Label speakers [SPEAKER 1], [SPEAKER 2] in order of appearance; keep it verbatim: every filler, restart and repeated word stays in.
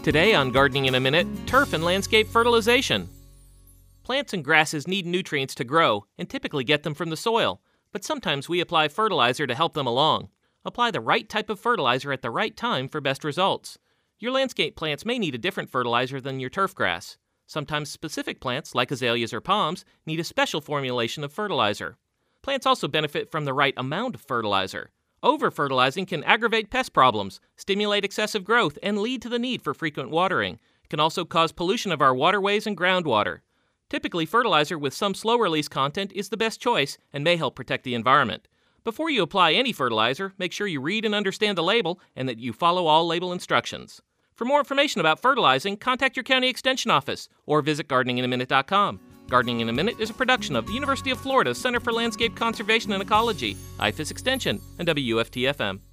[SPEAKER 1] Today on Gardening in a Minute, turf and landscape fertilization. Plants and grasses need nutrients to grow and typically get them from the soil, but sometimes we apply fertilizer to help them along. Apply the right type of fertilizer at the right time for best results. Your landscape plants may need a different fertilizer than your turf grass. Sometimes specific plants, like azaleas or palms, need a special formulation of fertilizer. Plants also benefit from the right amount of fertilizer. Over-fertilizing can aggravate pest problems, stimulate excessive growth, and lead to the need for frequent watering. It can also cause pollution of our waterways and groundwater. Typically, fertilizer with some slow-release content is the best choice and may help protect the environment. Before you apply any fertilizer, make sure you read and understand the label and that you follow all label instructions. For more information about fertilizing, contact your county extension office or visit gardening in a minute dot com. Gardening in a Minute is a production of the University of Florida Center for Landscape Conservation and Ecology, I F A S Extension, and W F T F M.